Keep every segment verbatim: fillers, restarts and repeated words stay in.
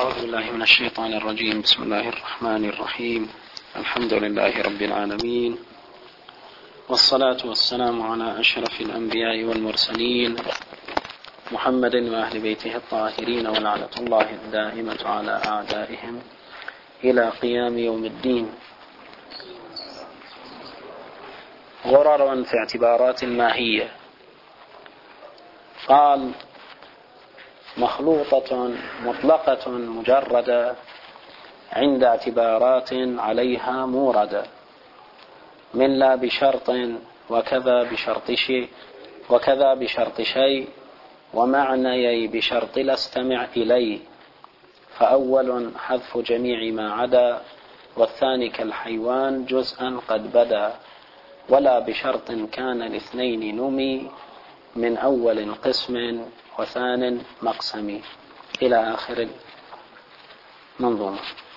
أعوذ بالله من الشيطان الرجيم. بسم الله الرحمن الرحيم. الحمد لله رب العالمين، والصلاة والسلام على أشرف الأنبياء والمرسلين محمد وأهل بيته الطاهرين، ولعنة الله الدائمة على أعدائهم إلى قيام يوم الدين. غرر في اعتبارات الماهية. قال: مخلوطة مطلقة مجردة عند اعتبارات عليها موردة، من لا بشرط وكذا بشرط شيء وكذا بشرط شيء ومعنيي بشرط لا استمع إلي، فأول حذف جميع ما عدا، والثاني كالحيوان جزءا قد بدا، ولا بشرط كان الاثنين نمي، من أول قسم وثان مقسم، إلى آخر المنظومة.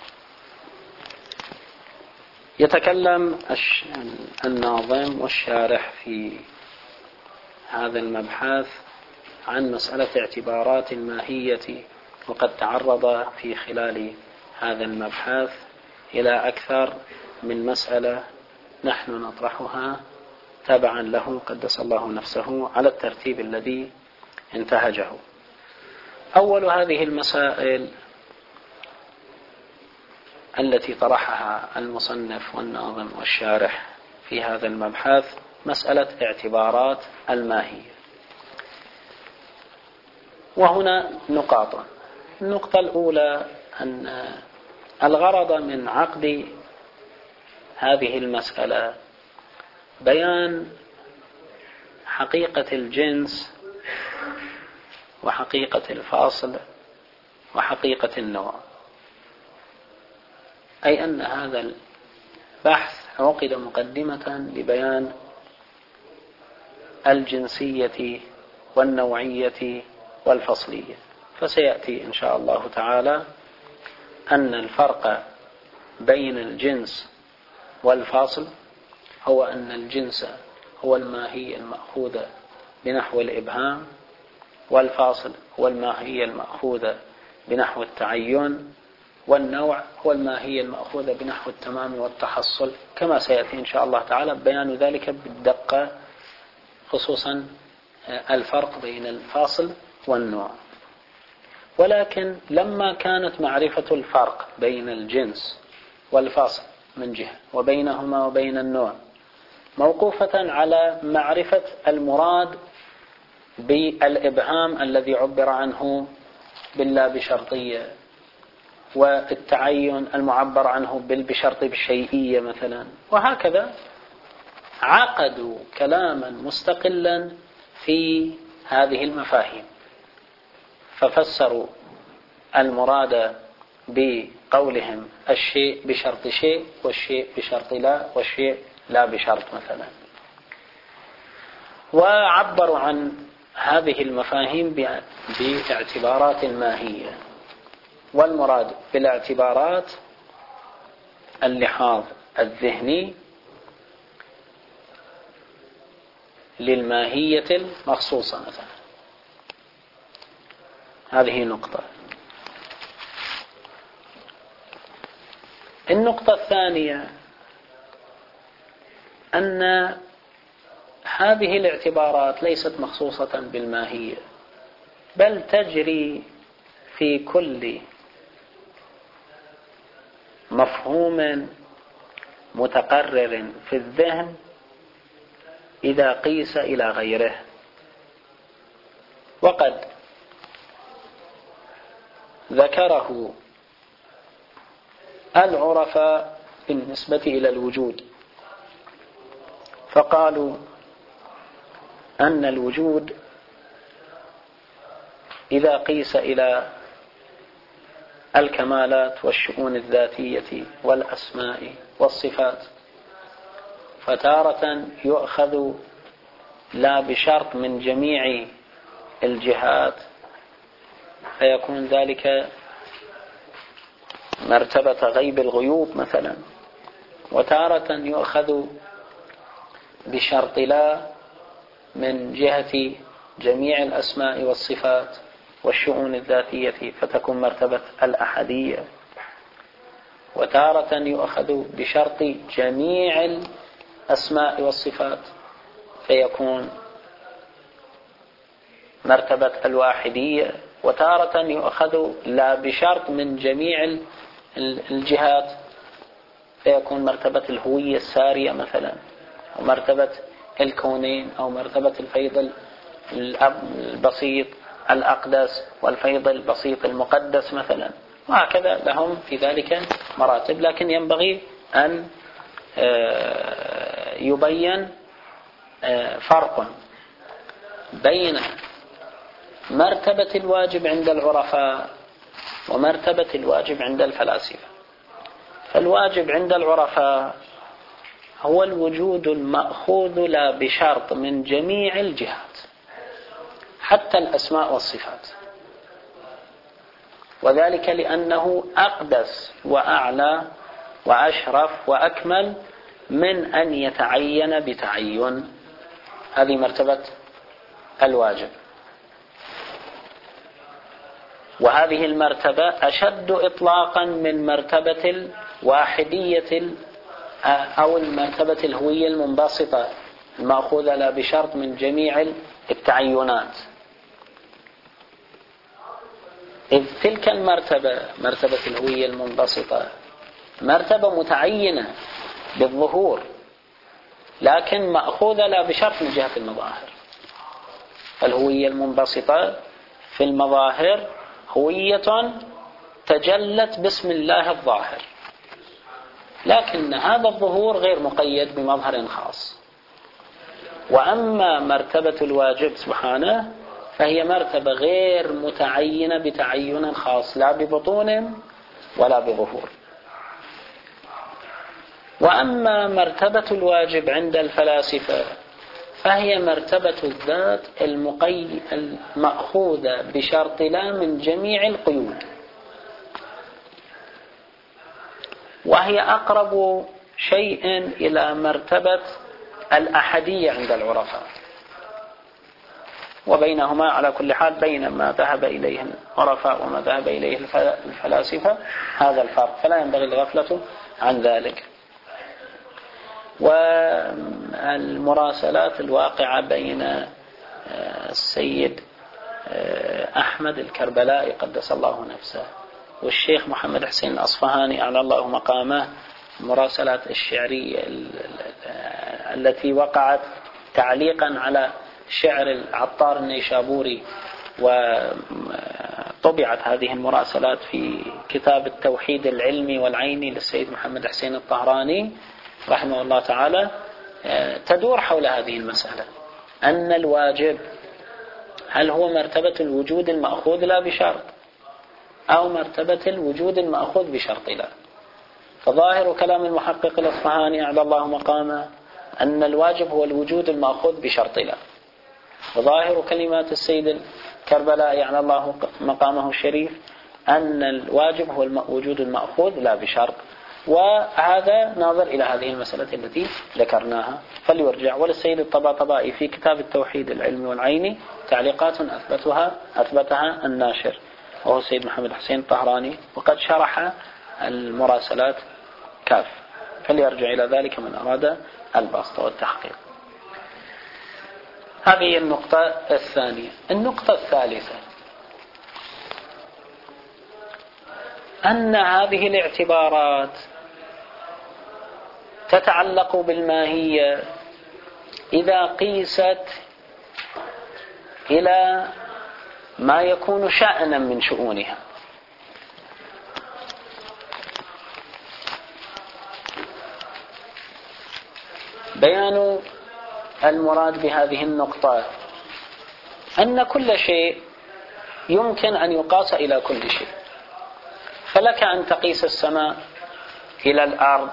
يتكلم الناظم والشارح في هذا المبحث عن مسألة اعتبارات الماهية، وقد تعرض في خلال هذا المبحث إلى أكثر من مسألة نحن نطرحها تبعا له قدس الله نفسه على الترتيب الذي انتهجه. أول هذه المسائل التي طرحها المصنف والناظم والشارح في هذا المبحث مسألة اعتبارات الماهية، وهنا نقاط. النقطة الأولى أن الغرض من عقد هذه المسألة بيان حقيقة الجنس وحقيقة الفاصل وحقيقة النوع، أي أن هذا البحث عقد مقدمة لبيان الجنسية والنوعية والفصلية. فسيأتي إن شاء الله تعالى أن الفرق بين الجنس والفاصل هو أن الجنس هو الماهية المأخوذة بنحو الإبهام، والفاصل هو الماهية المأخوذة بنحو التعين، والنوع هو الماهية المأخوذة بنحو التمام والتحصل، كما سيأتي إن شاء الله تعالى بيان ذلك بالدقة، خصوصا الفرق بين الفاصل والنوع. ولكن لما كانت معرفة الفرق بين الجنس والفاصل من جهة وبينهما وبين النوع موقوفة على معرفة المراد بالإبهام الذي عبر عنه باللا بشرطية، والتعين المعبر عنه بالبشرط بالشيئية مثلا، وهكذا عقدوا كلاما مستقلا في هذه المفاهيم، ففسروا المراد بقولهم الشيء بشرط شيء، والشيء بشرط لا، والشيء لا بشرط مثلا، وعبروا عن هذه المفاهيم باعتبارات الماهية. والمراد بالاعتبارات اللحاظ الذهني للماهية المخصوصة مثلا. هذه نقطة. النقطة الثانية أن هذه الاعتبارات ليست مخصوصة بالماهية، بل تجري في كل مفهوم متقرر في الذهن إذا قيس إلى غيره. وقد ذكره العرفاء بالنسبة إلى الوجود، فقالوا أن الوجود إذا قيس إلى الكمالات والشؤون الذاتية والأسماء والصفات، فتارة يؤخذ لا بشرط من جميع الجهات، فيكون ذلك مرتبة غيب الغيوب مثلا، وتارة يؤخذ بشرط لا من جهة جميع الأسماء والصفات، والشؤون الذاتية فتكون مرتبة الأحدية. وتارة يؤخذ بشرط جميع الأسماء والصفات فيكون مرتبة الواحدية. وتارة يؤخذ لا بشرط من جميع الجهات فيكون مرتبة الهوية السارية مثلا، أو مرتبة الكونين، أو مرتبة الفيض البسيط الأقدس والفيض البسيط المقدس مثلا، وهكذا لهم في ذلك مراتب. لكن ينبغي أن يبين فرق بين مرتبة الواجب عند العرفاء ومرتبة الواجب عند الفلاسفة. فالواجب عند العرفاء هو الوجود المأخوذ لا بشرط من جميع الجهات حتى الأسماء والصفات، وذلك لأنه أقدس وأعلى وأشرف وأكمل من أن يتعين بتعين. هذه مرتبة الواجب، وهذه المرتبة أشد إطلاقا من مرتبة الواحدية أو المرتبة الهوية المنبسطة المأخوذة لا بشرط من جميع التعينات، إذ تلك المرتبة مرتبة الهوية المنبسطة مرتبة متعينة بالظهور لكن مأخوذة لا بشرط من جهة المظاهر. الهوية المنبسطة في المظاهر هوية تجلت باسم الله الظاهر، لكن هذا الظهور غير مقيد بمظهر خاص. وأما مرتبة الواجب سبحانه فهي مرتبة غير متعينة بتعين خاص، لا ببطون ولا بظهور. وأما مرتبة الواجب عند الفلاسفة فهي مرتبة الذات المقيد المأخوذة بشرط لا من جميع القيود، وهي أقرب شيء إلى مرتبة الأحدية عند العرفاء. وبينهما على كل حال بين ما ذهب إليه العرفاء وما ذهب إليه الفلاسفة هذا الفرق، فلا ينبغي الغفلة عن ذلك. والمراسلات الواقعة بين السيد أحمد الكربلائي قدس الله نفسه والشيخ محمد حسين الأصفهاني أعلى الله مقامه، المراسلات الشعرية التي وقعت تعليقا على شعر العطار النيشابوري، وطبعت هذه المراسلات في كتاب التوحيد العلمي والعيني للسيد محمد حسين الطهراني رحمه الله تعالى، تدور حول هذه المسألة، أن الواجب هل هو مرتبة الوجود المأخوذ لا بشرط أو مرتبة الوجود المأخوذ بشرط لا. فظاهر كلام المحقق الأصفهاني أعلى الله مقامه أن الواجب هو الوجود المأخوذ بشرط لا، وظاهر كلمات السيد الكربلائي أعلى الله مقامه الشريف أن الواجب هو الوجود المأخوذ لا بشرط. وهذا ناظر إلى هذه المسألة التي ذكرناها، فليرجع. وللسيد الطباطبائي في كتاب التوحيد العلمي والعيني تعليقات أثبتها أثبتها الناشر وهو السيد محمد حسين الطهراني، وقد شرح المراسلات كاف، فليرجع إلى ذلك من أراد البسط والتحقيق. هذه النقطة الثانية. النقطة الثالثة أن هذه الاعتبارات تتعلق بالماهية إذا قيست إلى ما يكون شأنا من شؤونها. بيان المراد بهذه النقطة أن كل شيء يمكن أن يقاس إلى كل شيء، فلك أن تقيس السماء إلى الأرض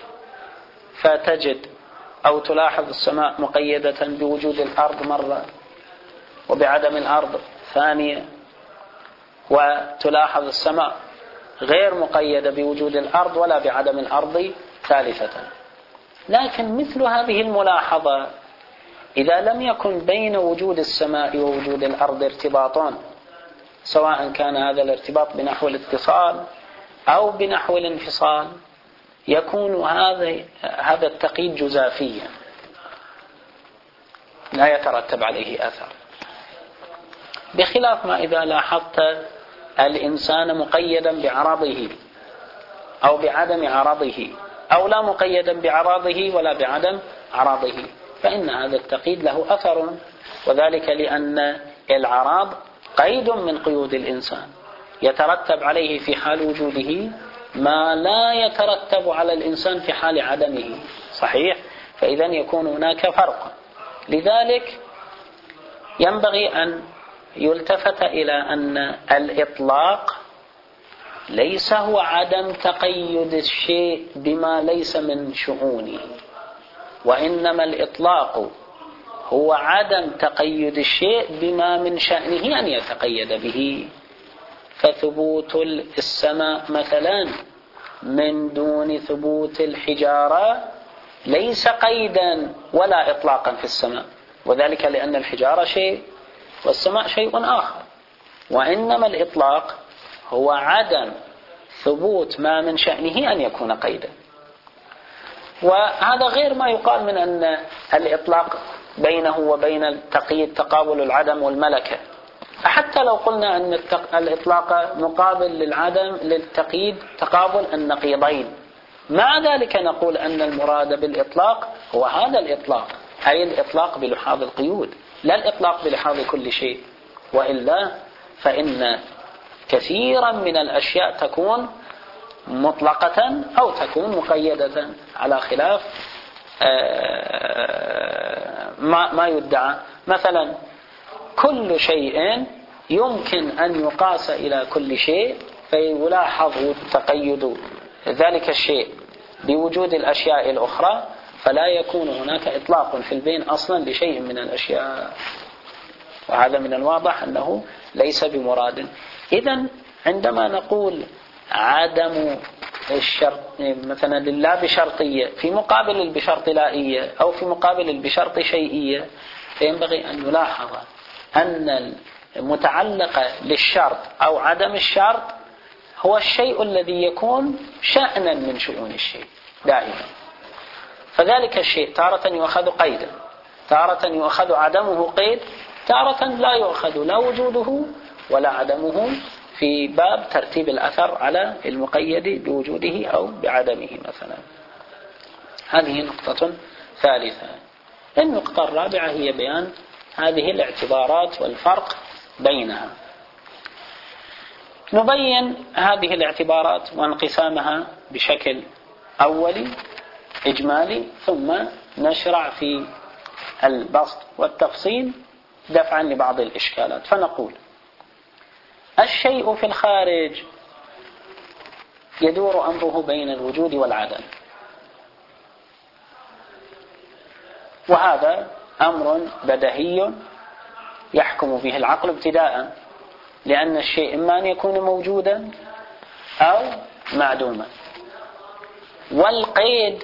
فتجد أو تلاحظ السماء مقيدة بوجود الأرض مرة وبعدم الأرض ثانية، وتلاحظ السماء غير مقيدة بوجود الأرض ولا بعدم الأرض ثالثة. لكن مثل هذه الملاحظة إذا لم يكن بين وجود السماء ووجود الأرض ارتباطان سواء كان هذا الارتباط بنحو الاتصال أو بنحو الانفصال، يكون هذا هذا التقييد جزافيا لا يترتب عليه أثر، بخلاف ما إذا لاحظت الإنسان مقيدا بعرضه أو بعدم عرضه، أو لا مقيدا بعرضه ولا بعدم عرضه، فإن هذا التقييد له أثر، وذلك لأن العراض قيد من قيود الإنسان يترتب عليه في حال وجوده ما لا يترتب على الإنسان في حال عدمه، صحيح؟ فإذا يكون هناك فرق. لذلك ينبغي أن يلتفت إلى أن الإطلاق ليس هو عدم تقيد الشيء بما ليس من شؤونه، وإنما الإطلاق هو عدم تقيد الشيء بما من شأنه أن يتقيد به. فثبوت السماء مثلا من دون ثبوت الحجارة ليس قيدا ولا إطلاقا في السماء، وذلك لأن الحجارة شيء والسماء شيء آخر، وإنما الإطلاق هو عدم ثبوت ما من شأنه أن يكون قيدا. وهذا غير ما يقال من أن الإطلاق بينه وبين التقييد تقابل العدم والملكة، فحتى لو قلنا أن الإطلاق مقابل للعدم للتقييد تقابل النقيضين، مع ذلك نقول أن المراد بالإطلاق هو هذا الإطلاق، أي الإطلاق بلحاظ القيود، لا الإطلاق بلحاظ كل شيء، وإلا فإن كثيرا من الأشياء تكون مطلقة أو تكون مقيدة على خلاف ما يدعى. مثلا كل شيء يمكن أن يقاس إلى كل شيء، فيلاحظ تقيد ذلك الشيء بوجود الأشياء الأخرى، فلا يكون هناك إطلاق في البين أصلا لشيء من الأشياء، وهذا من الواضح أنه ليس بمراد. إذن عندما نقول عدم الشرط مثلا لله بشرطية في مقابل البشرط لائية أو في مقابل البشرط شيئية، فينبغي أن يلاحظ أن المتعلق للشرط أو عدم الشرط هو الشيء الذي يكون شأنا من شؤون الشيء دائما، فذلك الشيء تارة يؤخذ قيدا، تارة يؤخذ عدمه قيد، تارة لا يؤخذ لا وجوده ولا عدمه في باب ترتيب الأثر على المقيد بوجوده أو بعدمه مثلا. هذه نقطة ثالثة. النقطة الرابعة هي بيان هذه الاعتبارات والفرق بينها. نبين هذه الاعتبارات وانقسامها بشكل أولي إجمالي، ثم نشرع في البسط والتفصيل دفعا لبعض الإشكالات. فنقول الشيء في الخارج يدور أمره بين الوجود والعدم، وهذا أمر بديهي يحكم به العقل ابتداء، لأن الشيء إما أن يكون موجودا أو معدوما، والقيد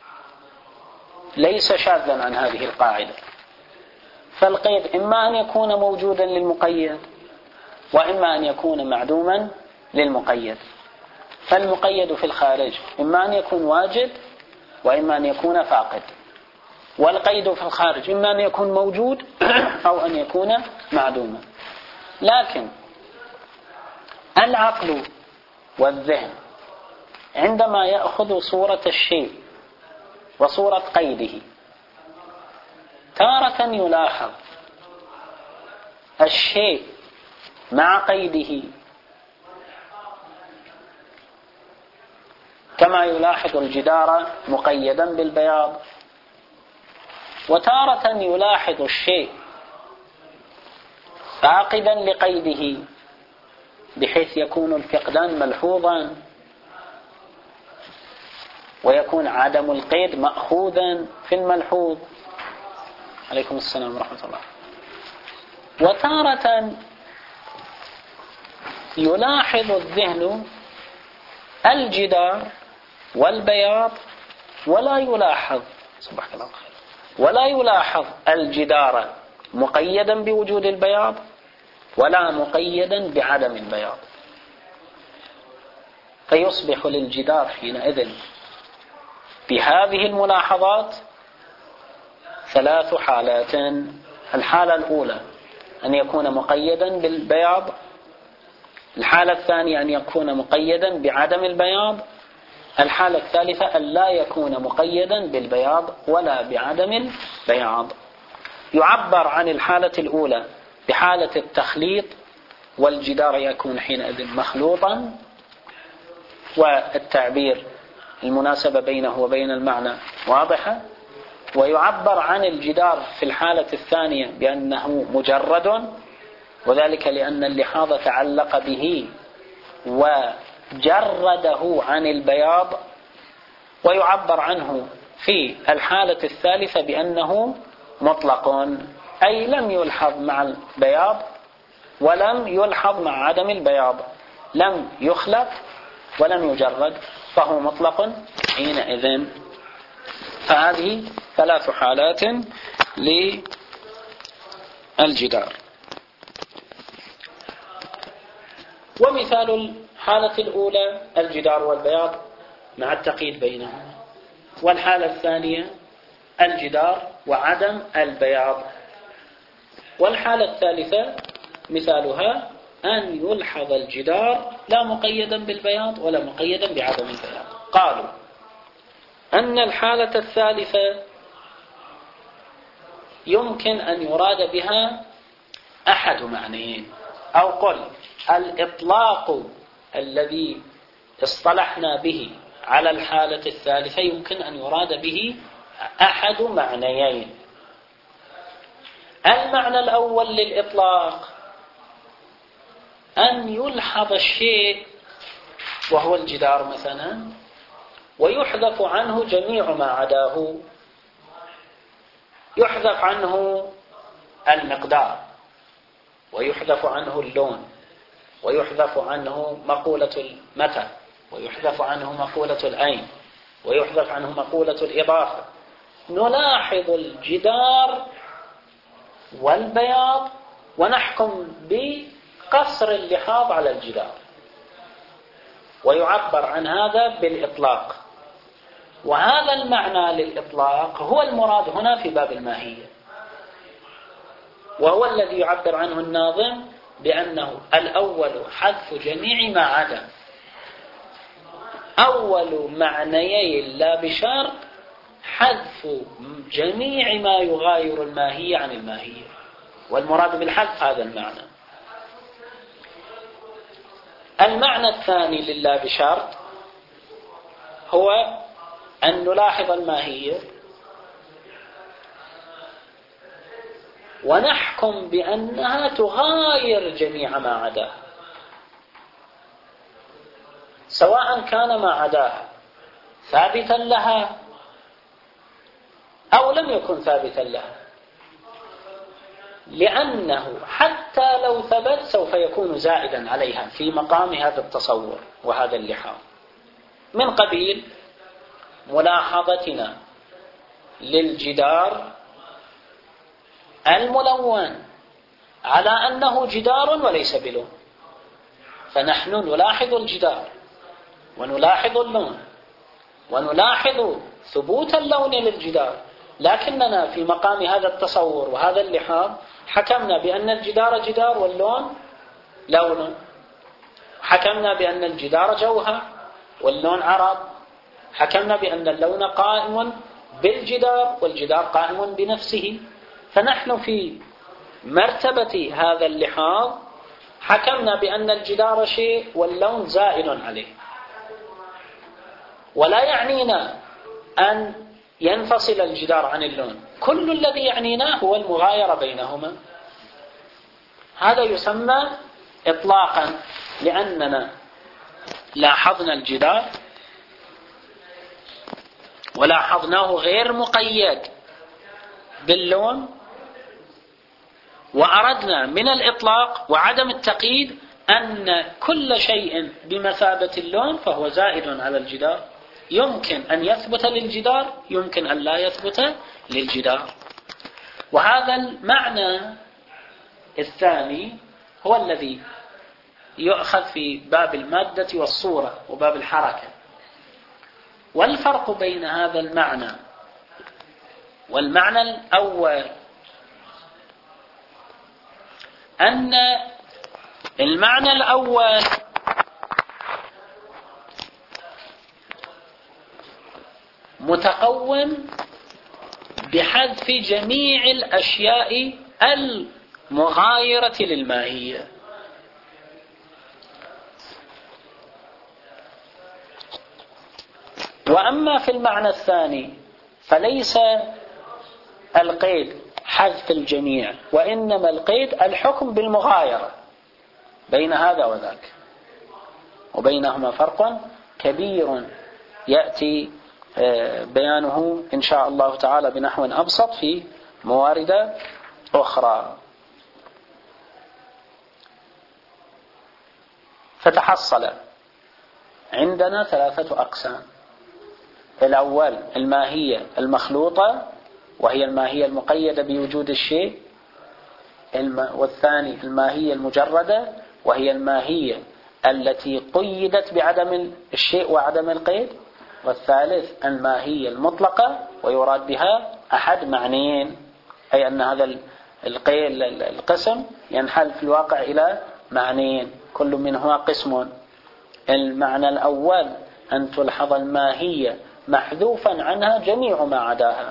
ليس شاذا عن هذه القاعدة، فالقيد إما أن يكون موجودا للمقيد وإما أن يكون معدوما للمقيد. فالمقيد في الخارج إما أن يكون واجد وإما أن يكون فاقد، والقيد في الخارج إما أن يكون موجود أو أن يكون معدوما. لكن العقل والذهن عندما يأخذ صورة الشيء وصورة قيده، تارة يلاحظ الشيء مع قيده كما يلاحظ الجدار مقيدا بالبياض، وتارة يلاحظ الشيء فاقدا لقيده بحيث يكون الفقدان ملحوظا ويكون عدم القيد مأخوذا في الملحوظ. عليكم السلام ورحمة الله. وتارة يلاحظ الذهن الجدار والبياض ولا يلاحظ سبحان الله ولا يلاحظ الجدار مقيدا بوجود البياض، ولا مقيدا بعدم البياض، فيصبح للجدار حينئذ بهذه الملاحظات ثلاث حالات. الحالة الأولى أن يكون مقيدا بالبياض، الحالة الثانية أن يكون مقيدا بعدم البياض، الحالة الثالثة أن لا يكون مقيدا بالبياض ولا بعدم البياض. يعبر عن الحالة الأولى بحالة التخليط، والجدار يكون حينئذ مخلوطا، والتعبير المناسبة بينه وبين المعنى واضحة. ويعبر عن الجدار في الحالة الثانية بأنه مجرد، وذلك لأن اللحاظ تعلق به وجرده عن البياض. ويعبر عنه في الحالة الثالثة بأنه مطلق، أي لم يلحظ مع البياض ولم يلحظ مع عدم البياض، لم يخلط ولم يجرد، فهو مطلق حينئذ. فهذه ثلاث حالات للجدار. ومثال الحالة الأولى الجدار والبياض مع التقييد بينهما، والحالة الثانية الجدار وعدم البياض، والحالة الثالثة مثالها أن يلحظ الجدار لا مقيدا بالبياض ولا مقيدا بعدم البياض. قالوا أن الحالة الثالثة يمكن أن يراد بها أحد معنيين، أو قل الإطلاق الذي اصطلحنا به على الحالة الثالثة يمكن أن يراد به أحد معنيين. المعنى الأول للإطلاق أن يلحظ الشيء وهو الجدار مثلا، ويحذف عنه جميع ما عداه، يحذف عنه المقدار، ويحذف عنه اللون، ويحذف عنه مقولة المتى، ويحذف عنه مقولة الأين، ويحذف عنه مقولة الإضافة. نلاحظ الجدار والبياض ونحكم بقصر اللحاظ على الجدار، ويعبر عن هذا بالإطلاق. وهذا المعنى للإطلاق هو المراد هنا في باب الماهية، وهو الذي يعبر عنه الناظم بأنه الأول حذف جميع ما عدا. أول معنيي لا بشرط حذف جميع ما يغاير الماهية عن الماهية، والمراد بالحذف هذا المعنى. المعنى الثاني لله بشرط هو أن نلاحظ الماهية ونحكم بأنها تغاير جميع ما عداها، سواء كان ما عداها ثابتا لها أو لم يكن ثابتا لها، لأنه حتى لو ثبت سوف يكون زائدا عليها في مقام هذا التصور وهذا اللحاظ، من قبيل ملاحظتنا للجدار الملون على أنه جدار وليس بلون، فنحن نلاحظ الجدار ونلاحظ اللون ونلاحظ ثبوت اللون للجدار، لكننا في مقام هذا التصور وهذا اللحاظ حكمنا بأن الجدار جدار واللون لون، حكمنا بأن الجدار جوهر واللون عرض، حكمنا بأن اللون قائم بالجدار والجدار قائم بنفسه. فنحن في مرتبة هذا اللحاظ حكمنا بأن الجدار شيء واللون زائد عليه، ولا يعنينا أن ينفصل الجدار عن اللون، كل الذي يعنينا هو المغايرة بينهما. هذا يسمى إطلاقا، لأننا لاحظنا الجدار ولاحظناه غير مقيد باللون، وأردنا من الإطلاق وعدم التقييد أن كل شيء بمثابة اللون فهو زائد على الجدار، يمكن أن يثبت للجدار يمكن أن لا يثبت للجدار. وهذا المعنى الثاني هو الذي يؤخذ في باب المادة والصورة وباب الحركة. والفرق بين هذا المعنى والمعنى الأول أن المعنى الأول متقوم بحذف جميع الأشياء المغايرة للماهية، وأما في المعنى الثاني فليس القيد حذف الجميع، وإنما القيد الحكم بالمغايرة. بين هذا وذاك وبينهما فرق كبير يأتي بيانه إن شاء الله تعالى بنحو أبسط في موارد أخرى. فتحصل عندنا ثلاثة أقسام: الأول الماهية المخلوطة وهي الماهية المقيدة بوجود الشيء، والثاني الماهية المجردة وهي الماهية التي قيدت بعدم الشيء وعدم القيد، والثالث الماهية المطلقة ويراد بها أحد معنيين، أي أن هذا القسم ينحل في الواقع إلى معنيين كل منهما قسم. المعنى الأول أن تلحظ الماهية محذوفا عنها جميع ما عداها،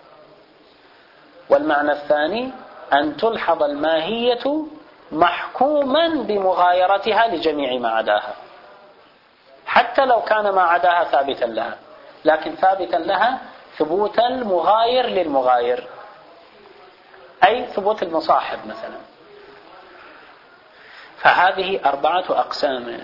والمعنى الثاني أن تلحظ الماهية محكوما بمغايرتها لجميع ما عداها، حتى لو كان ما عداها ثابتا لها، لكن ثابتا لها ثبوت المغاير للمغاير، أي ثبوت المصاحب مثلا. فهذه أربعة أقسام.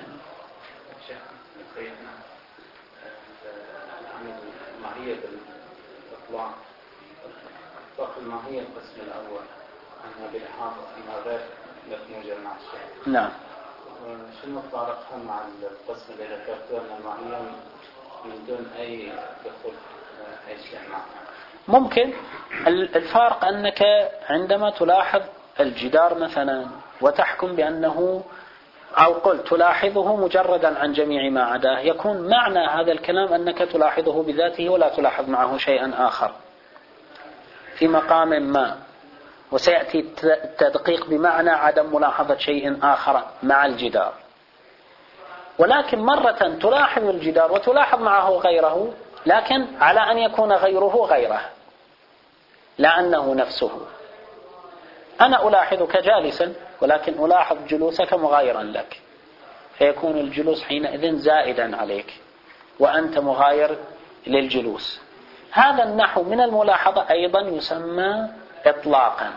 الماهية بالإطلاق إطلاق الماهية القسم الأول أنها بالإحاطة أنها غير مدموجة مع الشيء. نعم. شنو فارقها مع القسم اللي ذكرته أن الماهية من دون أي دخول أي شيء معها؟ ممكن الفارق أنك عندما تلاحظ الجدار مثلا وتحكم بأنه، أو قل تلاحظه مجردا عن جميع ما عداه، يكون معنى هذا الكلام أنك تلاحظه بذاته ولا تلاحظ معه شيئا آخر في مقام ما، وسيأتي التدقيق بمعنى عدم ملاحظة شيء آخر مع الجدار. ولكن مرة تلاحظ الجدار وتلاحظ معه غيره، لكن على أن يكون غيره غيره لا أنه نفسه. أنا ألاحظك جالسا ولكن ألاحظ جلوسك مغايرا لك، فيكون الجلوس حينئذ زائدا عليك وأنت مغاير للجلوس. هذا النحو من الملاحظة أيضا يسمى إطلاقا.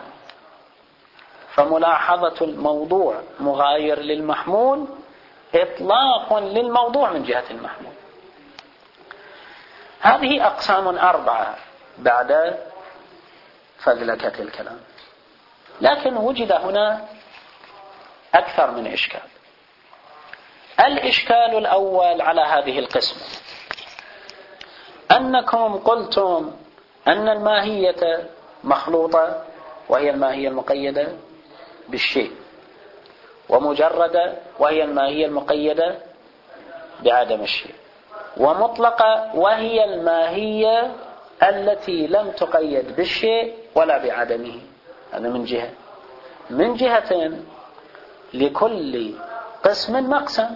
فملاحظة الموضوع مغاير للمحمول إطلاق للموضوع من جهة المحمول. هذه أقسام أربعة بعد فذلكة الكلام، لكن وجد هنا أكثر من إشكال. الإشكال الأول على هذه القسمة أنكم قلتم أن الماهية مخلوطة وهي الماهية المقيدة بالشيء، ومجردة وهي الماهية المقيدة بعدم الشيء، ومطلقة وهي الماهية التي لم تقيد بالشيء ولا بعدمه. هذا من جهة. من جهة لكل قسم مقسم،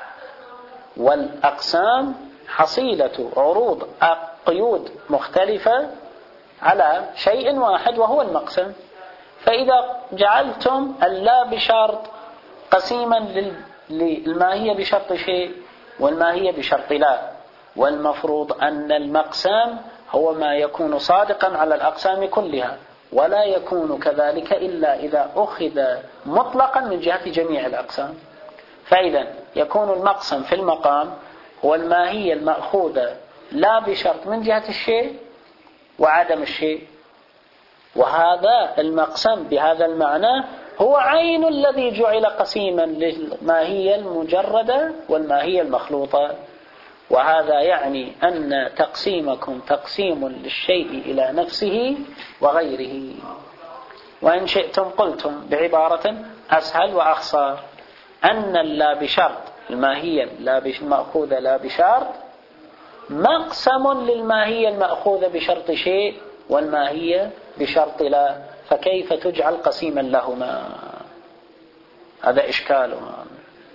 والأقسام حصيلة عروض قيود مختلفة على شيء واحد وهو المقسم. فإذا جعلتم اللا بشرط قسيما للماهية بشرط شيء والماهية بشرط لا، والمفروض أن المقسم هو ما يكون صادقا على الأقسام كلها، ولا يكون كذلك إلا إذا أخذ مطلقا من جهة جميع الأقسام. فإذا يكون المقسم في المقام هو الماهية المأخوذة لا بشرط من جهة الشيء وعدم الشيء، وهذا المقسم بهذا المعنى هو عين الذي جعل قسيما للماهية المجردة والماهية المخلوطة. وهذا يعني أن تقسيمكم تقسيم للشيء إلى نفسه وغيره، وإن شئتم قلتم بعبارة أسهل وأخصر أن اللا بشرط الماهية المأخوذة لا بشرط مقسم للماهية المأخوذة بشرط شيء والماهية بشرط لا، فكيف تجعل قسيما لهما؟ هذا إشكالهم.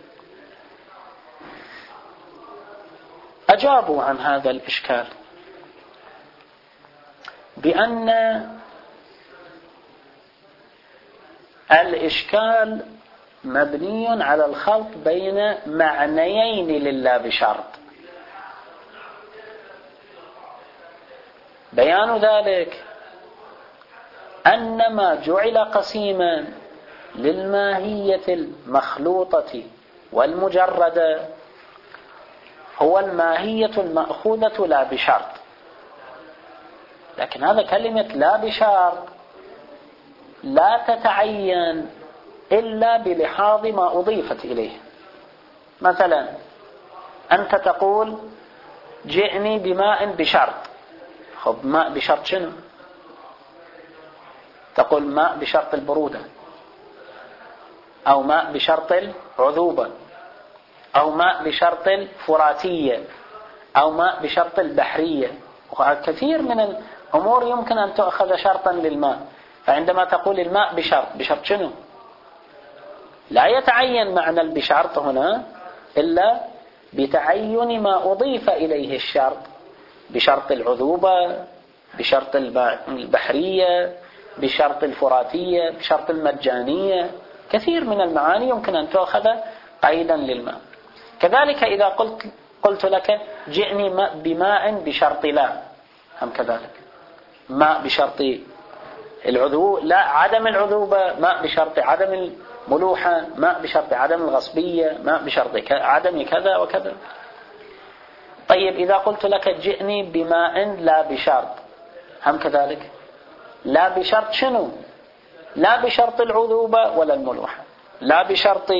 أجابوا عن هذا الإشكال بأن الإشكال مبني على الخلط بين معنيين لله بشرط. بيان ذلك أن ما جعل قسيما للماهية المخلوطة والمجردة هو الماهية المأخوذة لا بشرط. لكن هذا كلمة لا بشرط لا تتعين إلا بلحاظ ما أضيفت إليه. مثلا أنت تقول جئني بماء بشرط. خب ماء بشرط شنو؟ تقول ماء بشرط البرودة، أو ماء بشرط العذوبة، أو ماء بشرط الفراتية، أو ماء بشرط البحرية. وكثير من الأمور يمكن أن تأخذ شرطا للماء. فعندما تقول الماء بشرط، بشرط شنو؟ لا يتعين معنى البشرط هنا إلا بتعين ما أضيف إليه الشرط، بشرط العذوبة، بشرط البحرية، بشرط الفراتية، بشرط المجانية. كثير من المعاني يمكن أن تأخذ قيدا للماء. كذلك إذا قلت قلت لك جئني بماء بشرط لا، هم كذلك ماء بشرط العذوبة لا عدم العذوبة، ماء بشرط عدم الملوحة، ماء بشرط عدم الغصبية، ماء بشرط عدم كذا وكذا. طيب إذا قلت لك جئني بماء لا بشرط، هم كذلك لا بشرط شنو؟ لا بشرط العذوبة ولا الملوحة، لا بشرط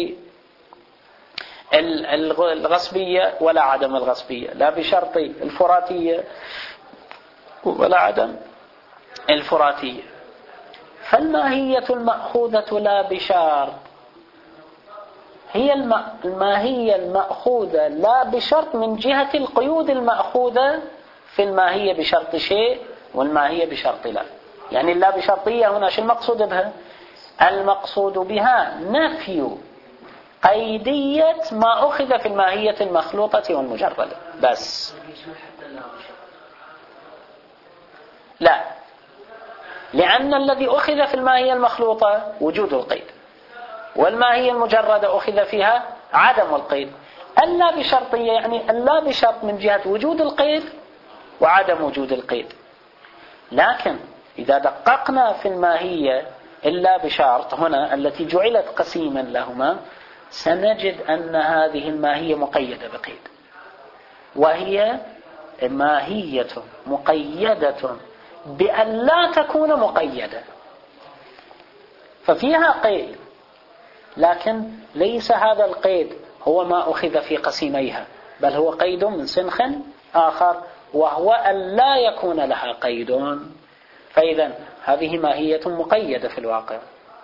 الغصبية ولا عدم الغصبية، لا بشرط الفراتية ولا عدم الفراتية. فالماهية المأخوذة لا بشرط هي الماهية المأخوذة لا بشرط من جهة القيود المأخوذة في الماهية بشرط شيء والماهية بشرط لا. يعني اللا بشرطية هنا شو المقصود بها؟ المقصود بها نفي قيدية ما أخذ في الماهية المخلوطة والمجردة بس. لا، لأن الذي أخذ في الماهية المخلوطة وجود القيد، والماهية المجردة أخذ فيها عدم القيد. اللا بشرطية يعني اللا بشرط من جهة وجود القيد وعدم وجود القيد. لكن إذا دققنا في الماهية إلا بشرط هنا التي جعلت قسيما لهما، سنجد أن هذه الماهية مقيدة بقيد، وهي ماهية مقيدة بأن لا تكون مقيدة، ففيها قيد، لكن ليس هذا القيد هو ما أخذ في قسيميها، بل هو قيد من سنخ آخر، وهو أن لا يكون لها قيد. فإذا هذه ماهية مقيدة في الواقع،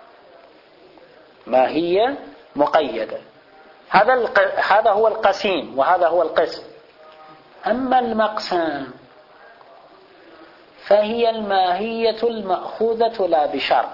ماهية مقيدة. هذا الق... هذا هو القسيم وهذا هو القسم. أما المقسم فهي الماهية المأخوذة لا بشرط.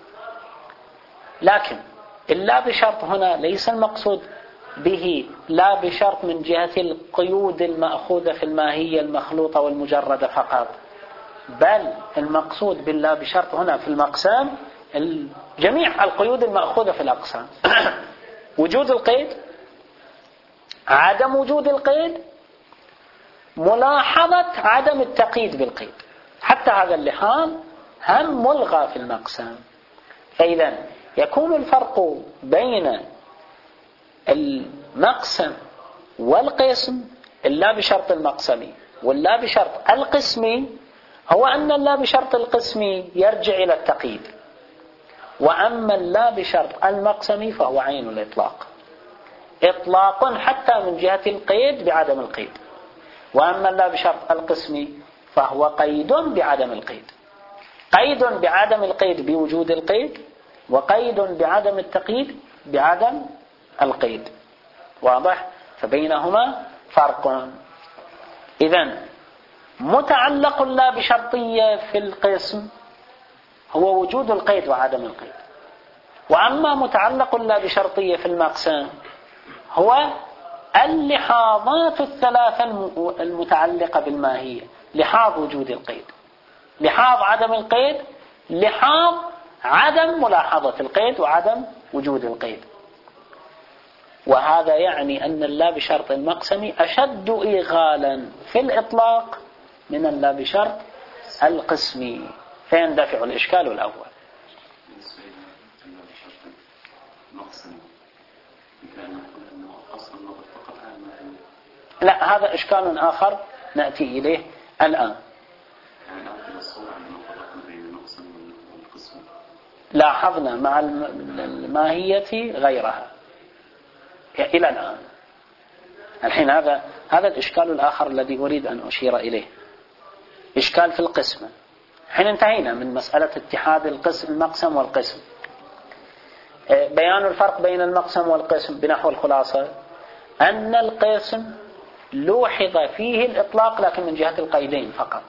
لكن اللا بشرط هنا ليس المقصود به لا بشرط من جهة القيود المأخوذة في الماهية المخلوطة والمجردة فقط، بل المقصود باللا بشرط هنا في المقسام جميع القيود المأخوذة في الأقسام. وجود القيد، عدم وجود القيد، ملاحظة عدم التقييد بالقيد، حتى هذا اللحاظ هم ملغى في المقسام. فإذا يكون الفرق بين المقسم والقسم اللا بشرط المقسمي واللا بشرط القسمي هو أن اللا بشرط القسمي يرجع إلى التقييد، وأما اللا بشرط المقسمي فهو عين الإطلاق، إطلاق حتى من جهة القيد بعدم القيد. وأما اللا بشرط القسمي فهو قيد بعدم القيد. قيد بعدم القيد بوجود القيد، وقيد بعدم التقييد بعدم القيد. واضح؟ فبينهما فرق. إذن متعلق لا بشرطية في القسم هو وجود القيد وعدم القيد، وأما متعلق لا بشرطية في المقسم هو اللحاظات الثلاثة المتعلقة بالماهية: لحاظ وجود القيد، لحاظ عدم القيد، لحاظ عدم ملاحظة القيد وعدم وجود القيد. وهذا يعني أن اللا بشرط المقسم أشد إيغالا في الإطلاق من اللا بشرط القسمي، فيندفع الإشكال الأول. لا، هذا إشكال آخر نأتي إليه الآن. لاحظنا مع الماهية غيرها إلى الآن. الحين هذا هذا الإشكال الآخر الذي أريد أن أشير إليه، إشكال في القسم. حين انتهينا من مسألة اتحاد القسم المقسم والقسم، بيان الفرق بين المقسم والقسم بنحو الخلاصة أن القسم لوحظ فيه الإطلاق لكن من جهة القيدين فقط،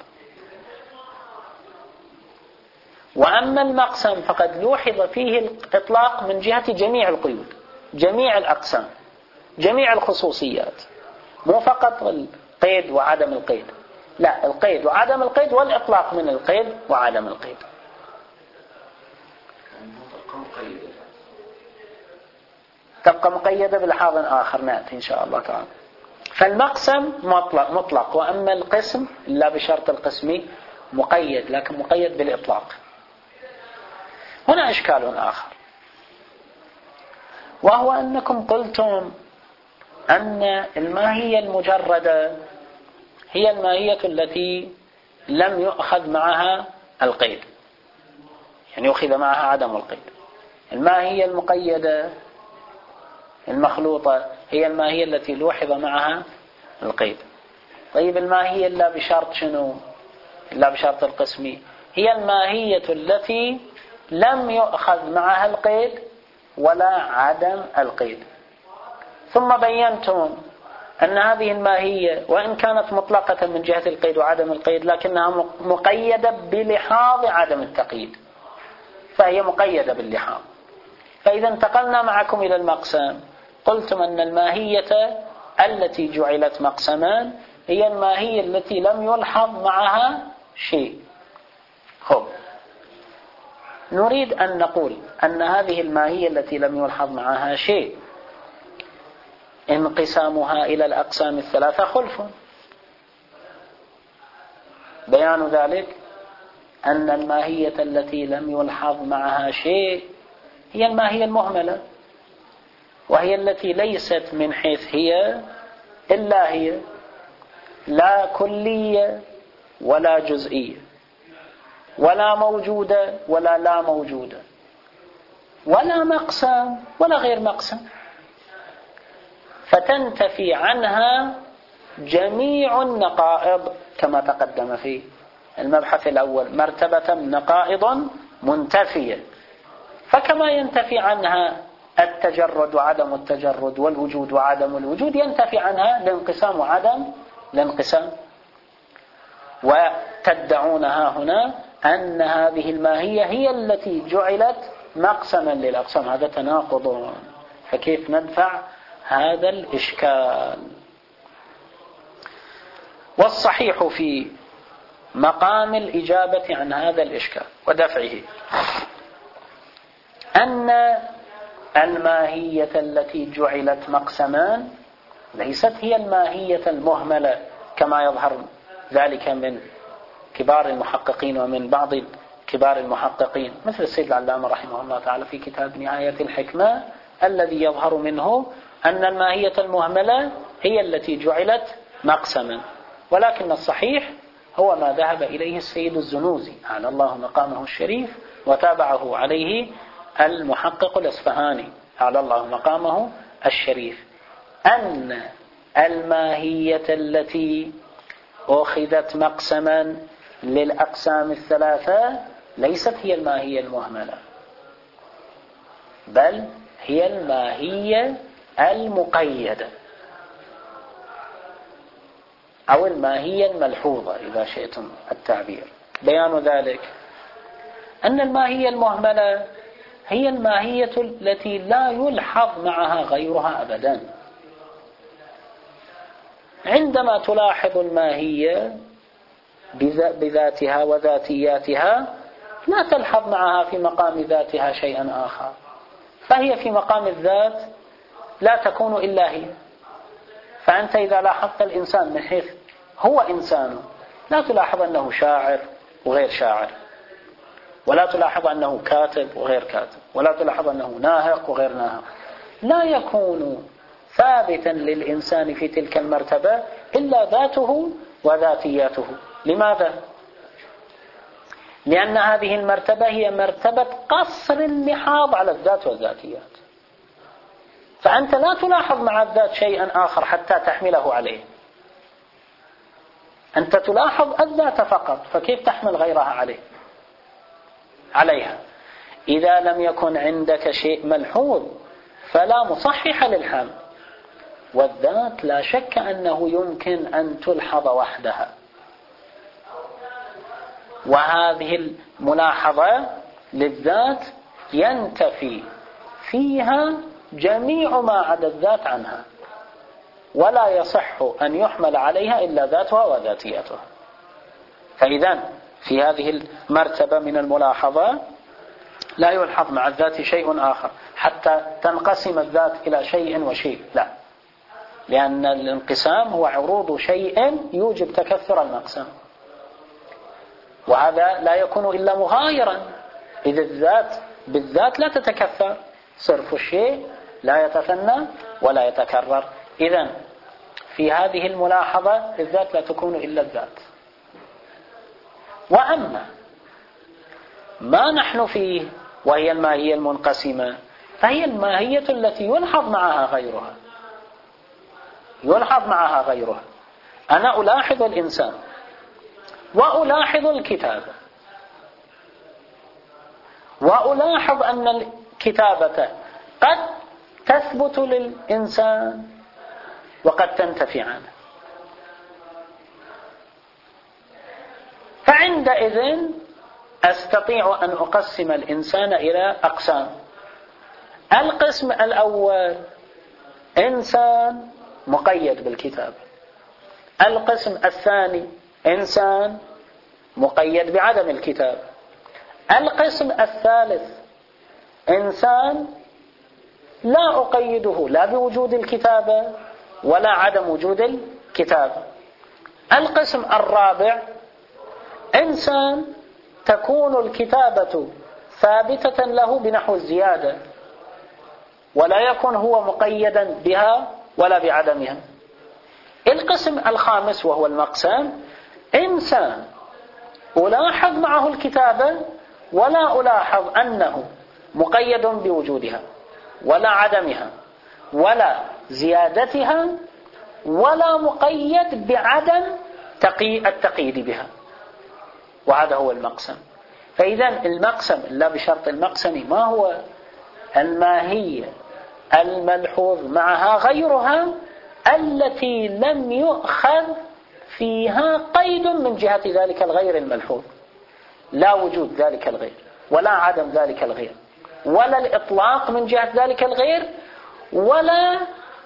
وأما المقسم فقد لوحظ فيه الإطلاق من جهة جميع القيود، جميع الأقسام، جميع الخصوصيات، مو فقط القيد وعدم القيد، لا، القيد وعدم القيد والإطلاق من القيد وعدم القيد. تبقى مقيدة بلحاظ آخر نأتي إن شاء الله تعالى. فالمقسم مطلق, مطلق وأما القسم لا بشرط القسمي مقيد، لكن مقيد بالإطلاق. هنا إشكال آخر، وهو أنكم قلتم أن الماهية المجردة هي الماهية التي لم يؤخذ معها القيد، يعني يؤخذ معها عدم القيد. الماهية المقيدة المخلوطة هي الماهية التي لوحظ معها القيد. طيب الماهية لا بشرط شنو؟ لا بشرط القسمي هي الماهية التي لم يؤخذ معها القيد ولا عدم القيد. ثم بينتم أن هذه الماهية وإن كانت مطلقة من جهة القيد وعدم القيد لكنها مقيدة بلحاظ عدم التقييد، فهي مقيدة باللحاظ. فإذا انتقلنا معكم إلى المقسم، قلتم أن الماهية التي جعلت مقسمان هي الماهية التي لم يلحظ معها شيء. خب، نريد أن نقول أن هذه الماهية التي لم يلحظ معها شيء انقسامها إلى الأقسام الثلاثة خلف. بيان ذلك أن الماهية التي لم يلحظ معها شيء هي الماهية المهملة، وهي التي ليست من حيث هي إلا هي، لا كلية ولا جزئية، ولا موجودة ولا لا موجودة، ولا مقسم ولا غير مقسم، فتنتفي عنها جميع النقائض كما تقدم في المبحث الأول، مرتبة نقائض منتفية. فكما ينتفي عنها التجرد وعدم التجرد والوجود وعدم الوجود، ينتفي عنها الانقسام وعدم الانقسام. وتدعونها هنا أن هذه الماهية هي التي جعلت مقسما للأقسام، هذا تناقض. فكيف ندفع هذا الإشكال؟ والصحيح في مقام الإجابة عن هذا الإشكال ودفعه أن الماهية التي جعلت مقسمان ليست هي الماهية المهملة كما يظهر ذلك من كبار المحققين ومن بعض كبار المحققين مثل السيد العلامة رحمه الله تعالى في كتاب نهاية الحكمة، الذي يظهر منه أن الماهية المهملة هي التي جعلت مقسما. ولكن الصحيح هو ما ذهب إليه السيد الزنوزي على الله مقامه الشريف، وتابعه عليه المحقق الأصفهاني على الله مقامه الشريف، أن الماهية التي أخذت مقسما للأقسام الثلاثة ليست هي الماهية المهملة، بل هي الماهية المقيدة أو الماهية الملحوظة إذا شئتم التعبير. بيان ذلك أن الماهية المهملة هي الماهية التي لا يلحظ معها غيرها أبدا. عندما تلاحظ الماهية بذاتها وذاتياتها لا تلحظ معها في مقام ذاتها شيئا آخر، فهي في مقام الذات لا تكون إلا هي. فأنت إذا لاحظت الإنسان من حيث هو إنسان لا تلاحظ أنه شاعر وغير شاعر، ولا تلاحظ أنه كاتب وغير كاتب، ولا تلاحظ أنه ناهق وغير ناهق. لا يكون ثابتا للإنسان في تلك المرتبة إلا ذاته وذاتياته. لماذا؟ لأن هذه المرتبة هي مرتبة قصر اللحاظ على الذات والذاتيات. فأنت لا تلاحظ مع الذات شيئا آخر حتى تحمله عليه، أنت تلاحظ الذات فقط، فكيف تحمل غيرها عليه عليها؟ إذا لم يكن عندك شيء ملحوظ فلا مصحح للحمل. والذات لا شك أنه يمكن أن تلحظ وحدها، وهذه الملاحظة للذات ينتفي فيها جميع ما عدا الذات عنها، ولا يصح أن يحمل عليها إلا ذاتها وذاتياتها. فإذا في هذه المرتبة من الملاحظة لا يلحظ مع الذات شيء آخر حتى تنقسم الذات إلى شيء وشيء، لا، لأن الانقسام هو عروض شيء يوجب تكثر المقسم، وهذا لا يكون إلا مغايرا. إذا الذات بالذات لا تتكثر، صرف الشيء لا يتثنى ولا يتكرر. إذن في هذه الملاحظة الذات لا تكون إلا الذات. وأما ما نحن فيه وهي الماهية المنقسمة فهي الماهية التي يلحظ معها غيرها، يلحظ معها غيرها. أنا ألاحظ الإنسان وألاحظ الكتابة، وألاحظ أن الكتابة قد تثبت للإنسان وقد تنتفي عنه. فعندئذ أستطيع أن أقسم الإنسان إلى أقسام. القسم الأول إنسان مقيد بالكتابة. القسم الثاني إنسان مقيد بعدم الكتابة. القسم الثالث إنسان لا أقيده لا بوجود الكتابة ولا عدم وجود الكتابة. القسم الرابع إنسان تكون الكتابة ثابتة له بنحو الزيادة، ولا يكون هو مقيدا بها ولا بعدمها. القسم الخامس وهو المقسم إنسان ألاحظ معه الكتابة ولا ألاحظ أنه مقيد بوجودها ولا عدمها ولا زيادتها، ولا مقيد بعدم التقييد بها، وهذا هو المقسم. فإذا المقسم لا بشرط المقسم ما هو الماهية الملحوظ معها غيرها التي لم يؤخذ فيها قيد من جهة ذلك الغير الملحوظ، لا وجود ذلك الغير ولا عدم ذلك الغير ولا الإطلاق من جهة ذلك الغير ولا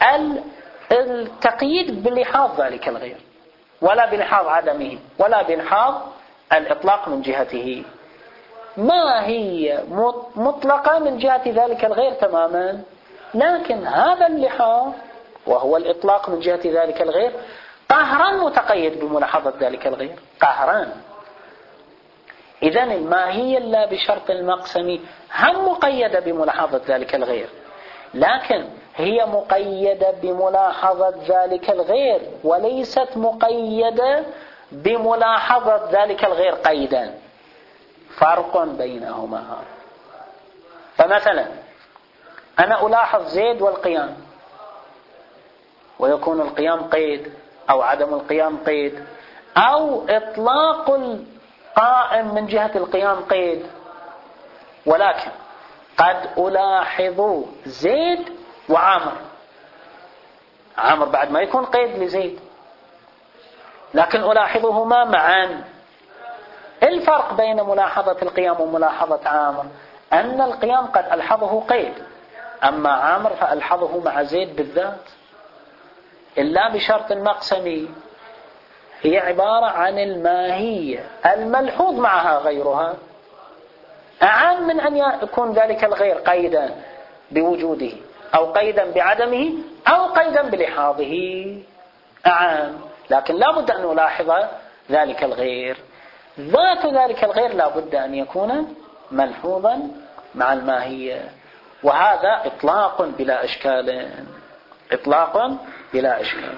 التقييد بلحاظ ذلك الغير ولا بلحاظ عدمه ولا بلحاظ الإطلاق من جهته. ما هي مطلقة من جهة ذلك الغير تماما، لكن هذا اللحاظ وهو الإطلاق من جهة ذلك الغير قهرا متقيد بملاحظة ذلك الغير قهرا. إذن الماهية لا بشرط المقسم هم مقيدة بملاحظة ذلك الغير، لكن هي مقيدة بملاحظة ذلك الغير وليست مقيدة بملاحظة ذلك الغير قيدا. فرق بينهما. فمثلا أنا ألاحظ زيد والقيام، ويكون القيام قيد أو عدم القيام قيد أو إطلاق قائم من جهة القيام قيد، ولكن قد ألاحظ زيد وعامر. عامر بعد ما يكون قيد لزيد، لكن ألاحظهما معا. الفرق بين ملاحظة القيام وملاحظة عامر أن القيام قد ألحظه قيد، أما عامر فألحظه مع زيد بالذات. إلا بشرط مقسمي، هي عبارة عن الماهية الملحوظ معها غيرها، أعم من أن يكون ذلك الغير قيدا بوجوده أو قيدا بعدمه أو قيدا بلحاظه، أعم. لكن لا بد أن نلاحظ ذلك الغير، ذات ذلك الغير لا بد أن يكون ملحوظا مع الماهية. وهذا إطلاق بلا إشكال، إطلاق بلا إشكال.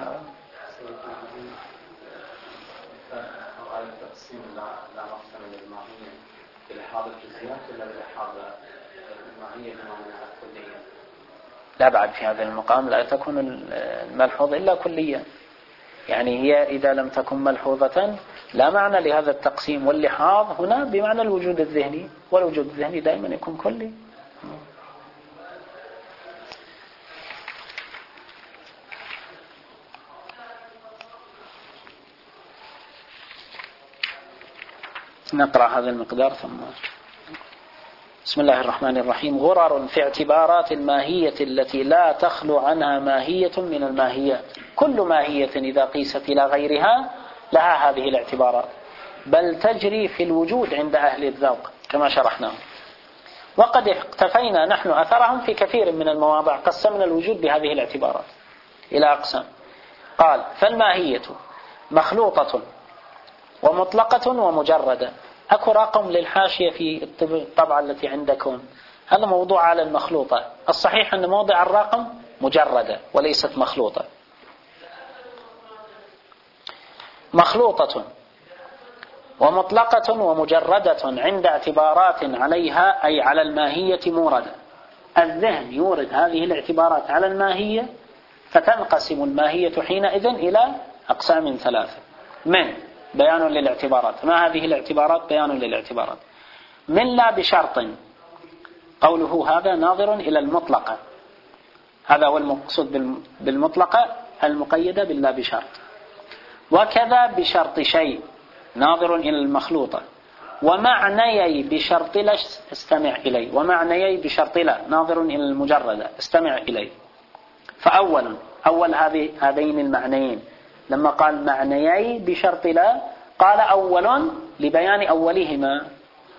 لا، بعد في هذا المقام لا تكون الملحوظ إلا كليا، يعني هي إذا لم تكن ملحوظة لا معنى لهذا التقسيم. واللحاظ هنا بمعنى الوجود الذهني، والوجود الذهني دائما يكون كلي. نقرأ هذا المقدار ثم. بسم الله الرحمن الرحيم. غرر في اعتبارات الماهية التي لا تخلو عنها ماهية من الماهيات. كل ماهية إذا قيست إلى غيرها لها هذه الاعتبارات، بل تجري في الوجود عند أهل الذوق كما شرحناه. وقد اقتفينا نحن أثرهم في كثير من المواضع، قسمنا الوجود بهذه الاعتبارات إلى أقسام. قال: فالماهية مخلوطة ومطلقة ومجردة. أكو رقم للحاشية في الطبعة التي عندكم، هذا موضوع على المخلوطة. الصحيح أن موضع الرقم مجردة وليست مخلوطة. مخلوطة ومطلقة ومجردة عند اعتبارات عليها، أي على الماهية موردة. الذهن يورد هذه الاعتبارات على الماهية، فتنقسم الماهية حينئذ إلى أقسام ثلاثة. من بيان للاعتبارات. ما هذه الاعتبارات؟ بيان للاعتبارات. من لا بشرط، قوله هذا ناظر إلى المطلقة، هذا هو المقصود بالمطلقة المقيدة باللا بشرط. وكذا بشرط شيء ناظر إلى المخلوطة. ومعنيي بشرط لا استمع إلي، ومعنيي بشرط لا ناظر إلى المجردة استمع إلي. فأول أول هذه هذين المعنيين لما قال معنيي بشرط لا، قال أول لبيان أولهما،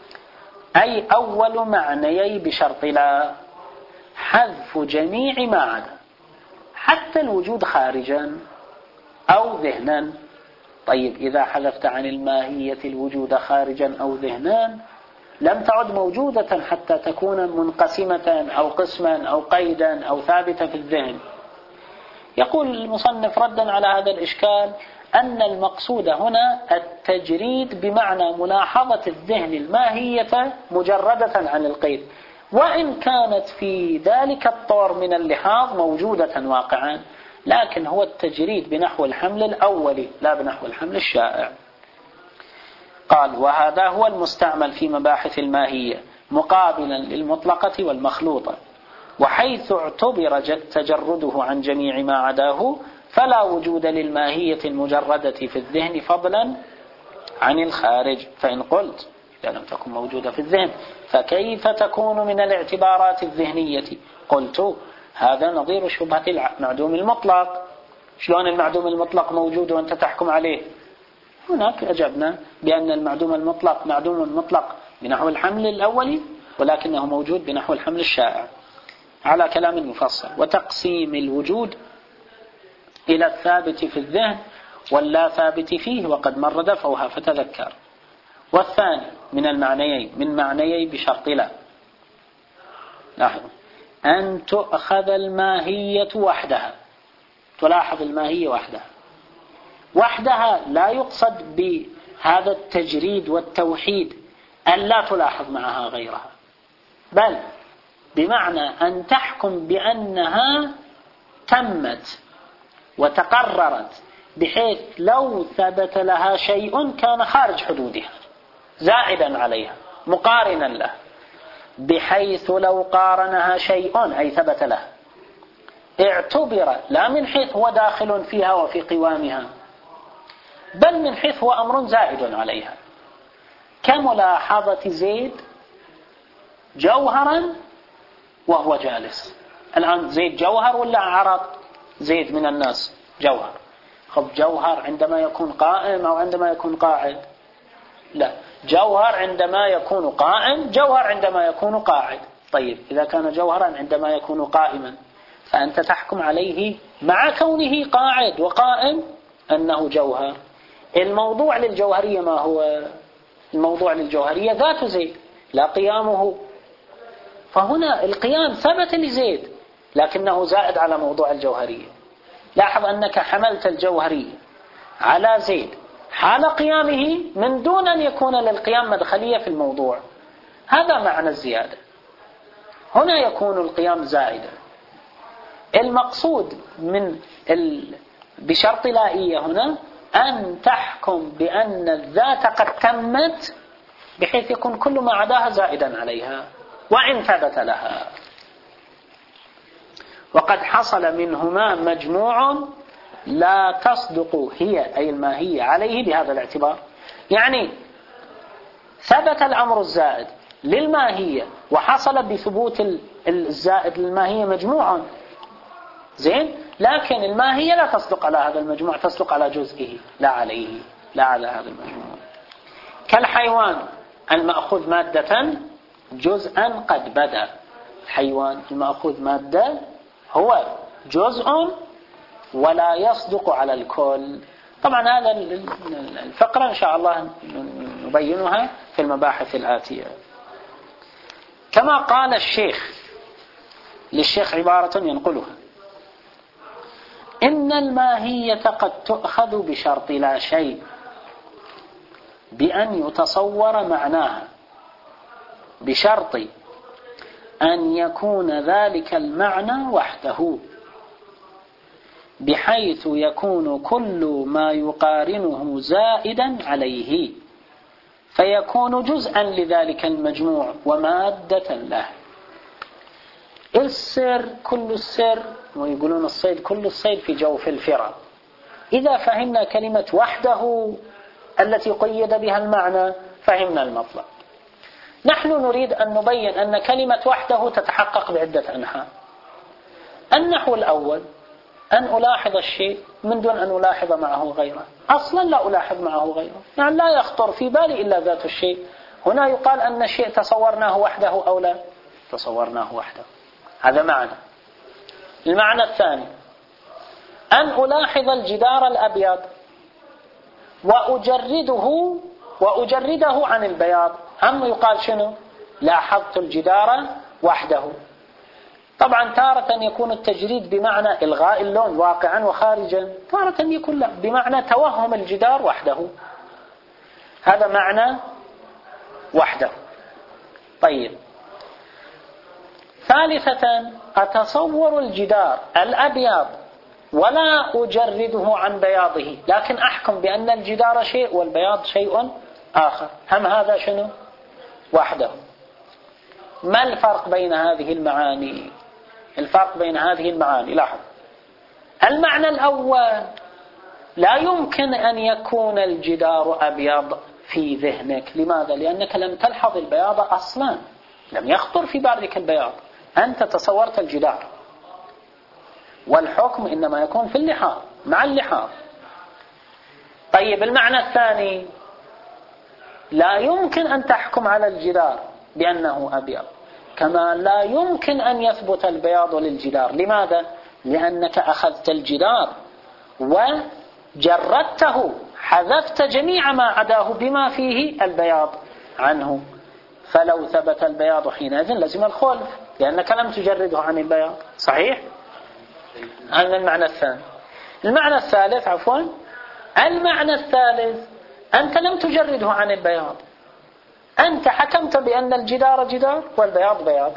أي أول معنيي بشرط لا حذف جميع ما عدا، حتى الوجود خارجا أو ذهنا. طيب إذا حذفت عن الماهية الوجود خارجا أو ذهنا لم تعد موجودة حتى تكون منقسمة أو قسما أو قيدا أو ثابتة في الذهن. يقول المصنف ردا على هذا الإشكال أن المقصود هنا التجريد بمعنى ملاحظة الذهن الماهية مجردة عن القيد، وإن كانت في ذلك الطور من اللحاظ موجودة واقعا، لكن هو التجريد بنحو الحمل الأولي لا بنحو الحمل الشائع. قال: وهذا هو المستعمل في مباحث الماهية مقابلا للمطلقة والمخلوطة. وحيث اعتبر تجرده عن جميع ما عداه فلا وجود للماهية المجردة في الذهن فضلا عن الخارج. فإن قلت إذا لم تكن موجودة في الذهن فكيف تكون من الاعتبارات الذهنية؟ قلت: هذا نظير شبهة المعدوم المطلق. شلون المعدوم المطلق موجود وأنت تحكم عليه؟ هناك أجبنا بأن المعدوم المطلق معدوم مطلق بنحو الحمل الأولي، ولكنه موجود بنحو الحمل الشائع على كلام مفصل. وتقسيم الوجود إلى الثابت في الذهن واللا ثابت فيه وقد مر دفعها فتذكر. والثاني من المعنيين من معنيي بشرط لا، لاحظوا، أن تؤخذ الماهية وحدها. تلاحظ الماهية وحدها. وحدها لا يقصد بهذا التجريد والتوحيد أن لا تلاحظ معها غيرها، بل بمعنى أن تحكم بأنها تمت وتقررت، بحيث لو ثبت لها شيء كان خارج حدودها زائدا عليها مقارنا له، بحيث لو قارنها شيء أي ثبت له اعتبر لا من حيث هو داخل فيها وفي قوامها، بل من حيث هو أمر زائد عليها، كملاحظة زيد جوهرا وهو جالس. الآن زيد جوهر ولا عرض؟ زيد من الناس جوهر. خب جوهر عندما يكون قائم أو عندما يكون قاعد؟ لا، جوهر عندما يكون قائم، جوهر عندما يكون قاعد. طيب إذا كان جوهرا عندما يكون قائما فأنت تحكم عليه مع كونه قاعد وقائم أنه جوهر. الموضوع للجوهرية ما هو؟ الموضوع للجوهرية ذات زيد لا قيامه، فهنا القيام ثبت لزيد لكنه زائد على موضوع الجوهرية. لاحظ أنك حملت الجوهرية على زيد حال قيامه من دون أن يكون للقيام مدخلية في الموضوع. هذا معنى الزيادة. هنا يكون القيام زائدا. المقصود من ال... بشرط لائية هنا أن تحكم بأن الذات قد تمت بحيث يكون كل ما عداها زائدا عليها وإن ثبت لها. وقد حصل منهما مجموع لا تصدق هي أي الماهية عليه بهذا الاعتبار. يعني ثبت الأمر الزائد للماهية وحصل بثبوت الزائد للماهية مجموعا زين، لكن الماهية لا تصدق على هذا المجموع، تصدق على جزئه لا عليه، لا على هذا المجموع. كالحيوان المأخوذ مادة جزءا قد بدأ. الحيوان المأخوذ مادة هو جزء ولا يصدق على الكل. طبعا هذا الفقرة إن شاء الله نبينها في المباحث الآتية. كما قال الشيخ للشيخ عبارة ينقلها: إن الماهية قد تؤخذ بشرط لا شيء بأن يتصور معناها، بشرط أن يكون ذلك المعنى وحده، بحيث يكون كل ما يقارنه زائدا عليه فيكون جزءا لذلك المجموع ومادة له. السر كل السر، ويقولون الصيد كل الصيد في جوف الفرا. إذا فهمنا كلمة وحده التي قيد بها المعنى فهمنا المطلب. نحن نريد أن نبين أن كلمة وحده تتحقق بعدة أنحاء. النحو الأول أن ألاحظ الشيء من دون أن ألاحظ معه غيره. أصلا لا ألاحظ معه غيره، يعني لا يخطر في بالي إلا ذات الشيء. هنا يقال أن الشيء تصورناه وحده أو لا تصورناه وحده، هذا معنى. المعنى الثاني أن ألاحظ الجدار الأبيض وأجرده وأجرده عن البياض، هم يقال شنو؟ لاحظت الجدار وحده. طبعا تارة يكون التجريد بمعنى إلغاء اللون واقعا وخارجا، تارة يكون لا بمعنى توهم الجدار وحده، هذا معنى وحده. طيب، ثالثة أتصور الجدار الأبيض ولا أجرده عن بياضه، لكن أحكم بأن الجدار شيء والبياض شيء آخر، هم هذا شنو؟ وحده. ما الفرق بين هذه المعاني؟ الفرق بين هذه المعاني لاحظ. المعنى الأول لا يمكن أن يكون الجدار أبيض في ذهنك. لماذا؟ لأنك لم تلحظ البياض أصلا، لم يخطر في بالك البياض، أنت تصورت الجدار، والحكم إنما يكون في اللحاظ مع اللحاظ. طيب، المعنى الثاني لا يمكن أن تحكم على الجدار بأنه أبيض، كما لا يمكن أن يثبت البياض للجدار. لماذا؟ لأنك أخذت الجدار وجردته، حذفت جميع ما عداه بما فيه البياض عنه، فلو ثبت البياض حينئذ لزم الخلف لأنك لم تجرده عن البياض. صحيح؟ هذا المعنى الثاني. المعنى الثالث عفوا المعنى الثالث أنت لم تجرده عن البياض، أنت حكمت بأن الجدار جدار والبياض بياض،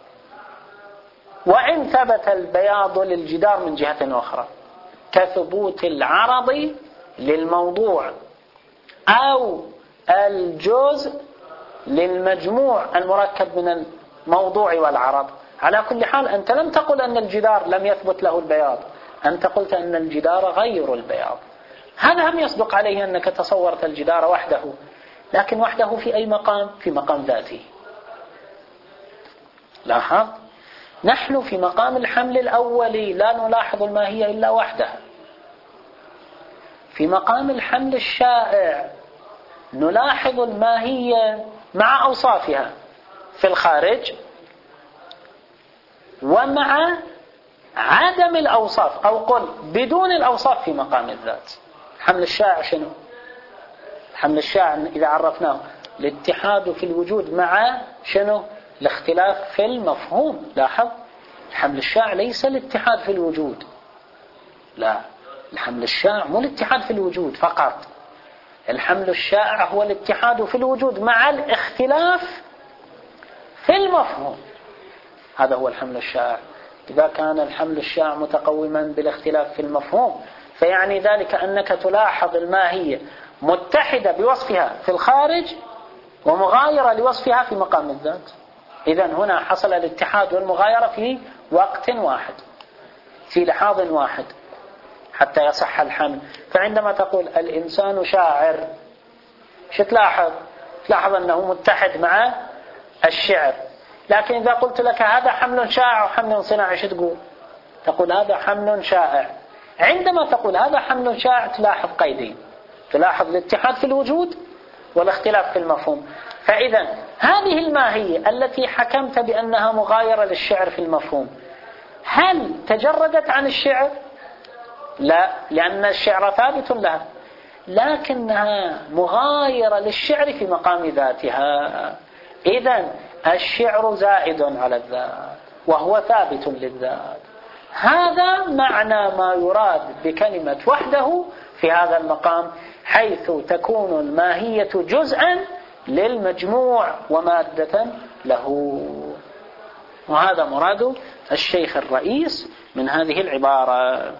وإن ثبت البياض للجدار من جهة أخرى كثبوت العرض للموضوع أو الجزء للمجموع المركب من الموضوع والعرض. على كل حال أنت لم تقل أن الجدار لم يثبت له البياض، أنت قلت أن الجدار غير البياض. هذا هم يصدق عليه أنك تصورت الجدار وحده، لكن وحده في أي مقام؟ في مقام ذاته. لاحظ، نحن في مقام الحمل الأولي لا نلاحظ الماهية إلا وحدها. في مقام الحمل الشائع نلاحظ الماهية مع أوصافها في الخارج ومع عدم الأوصاف، أو قل بدون الأوصاف في مقام الذات. الحمل الشائع شنو؟ الحمل الشائع إذا عرفناه الاتحاد في الوجود مع شنو؟ الاختلاف في المفهوم. لاحظ، الحمل الشائع ليس الاتحاد في الوجود، لا، الحمل الشائع مو الاتحاد في الوجود فقط، الحمل الشائع هو الاتحاد في الوجود مع الاختلاف في المفهوم. هذا هو الحمل الشائع. إذا كان الحمل الشائع متقوما بالاختلاف في المفهوم، فيعني ذلك أنك تلاحظ الماهية متحدة بوصفها في الخارج ومغايرة لوصفها في مقام الذات. إذن هنا حصل الاتحاد والمغايرة في وقت واحد، في لحاظ واحد، حتى يصح الحمل. فعندما تقول الإنسان شاعر، شو تلاحظ؟ تلاحظ أنه متحد مع الشعر. لكن إذا قلت لك هذا حمل شائع وحمل صناعي، شو تقول؟ تقول هذا حمل شائع. عندما تقول هذا حمل شائع تلاحظ قيدين، تلاحظ الاتحاد في الوجود والاختلاف في المفهوم. فإذا هذه الماهية التي حكمت بأنها مغايرة للشعر في المفهوم، هل تجردت عن الشعر؟ لا، لأن الشعر ثابت لها، لكنها مغايرة للشعر في مقام ذاتها. إذن الشعر زائد على الذات وهو ثابت للذات. هذا معنى ما يراد بكلمة وحده في هذا المقام، حيث تكون الماهية جزءا للمجموع ومادة له. وهذا مراد الشيخ الرئيس من هذه العبارة،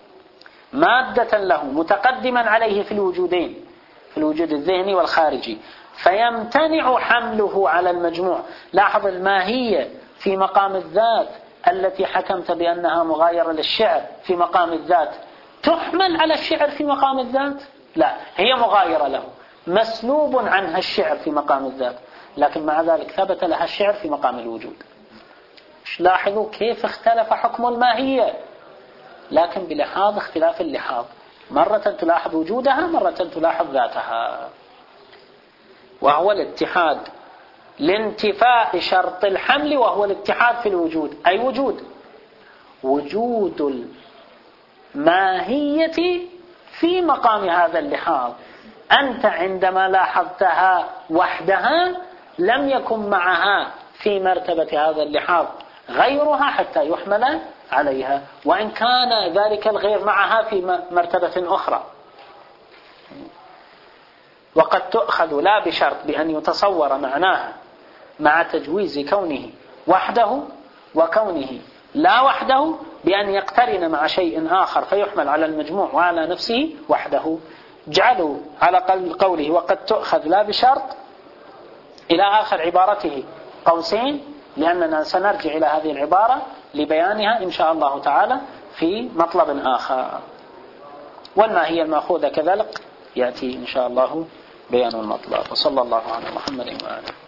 مادة له متقدما عليه في الوجودين، في الوجود الذهني والخارجي، فيمتنع حمله على المجموع. لاحظ، الماهية في مقام الذات التي حكمت بأنها مغايرة للشعر في مقام الذات تحمل على الشعر في مقام الذات؟ لا، هي مغايرة له، مسلوب عنها الشعر في مقام الذات، لكن مع ذلك ثبت لها الشعر في مقام الوجود. لاحظوا كيف اختلف حكم الماهية، لكن بلحاظ اختلاف اللحاظ، مرة تلاحظ وجودها، مرة تلاحظ ذاتها. وهو الاتحاد لانتفاء شرط الحمل، وهو الاتحاد في الوجود. أي وجود؟ وجود الماهية في مقام هذا اللحاظ. أنت عندما لاحظتها وحدها لم يكن معها في مرتبة هذا اللحاظ غيرها حتى يحمل عليها، وإن كان ذلك الغير معها في مرتبة أخرى. وقد تؤخذ لا بشرط بأن يتصور معناها مع تجويز كونه وحده، وكونه لا وحده بأن يقترن مع شيء آخر فيحمل على المجموع وعلى نفسه وحده. جعلوا على قوله وقد تؤخذ لا بشرط إلى آخر عبارته قوسين، لأننا سنرجع إلى هذه العبارة لبيانها إن شاء الله تعالى في مطلب آخر. والماهية المأخوذة كذلك يأتي إن شاء الله بيان المطلب. وصلى الله على محمد وآله.